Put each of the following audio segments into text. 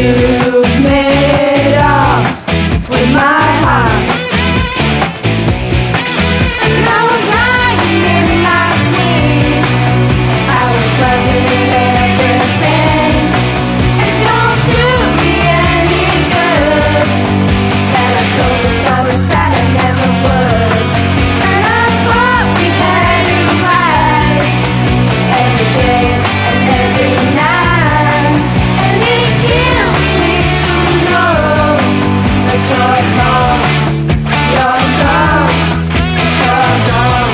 You've made off with my heart, and now I'm crying in my sleep. I was loving everything. It don't do me any good that I told the stories that I never would. And I thought we had it right every day and every night. And it kills me to know that you're gone, you're gone, you're gone.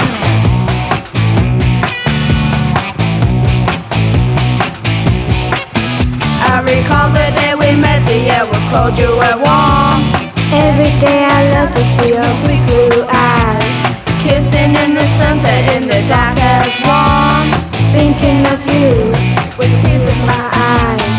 I recall the day we met, the air was cold, you were warm. Every day I love to see your big blue eyes, Kissing in the sunset in the dark as one. thinking of you with tears in my eyes.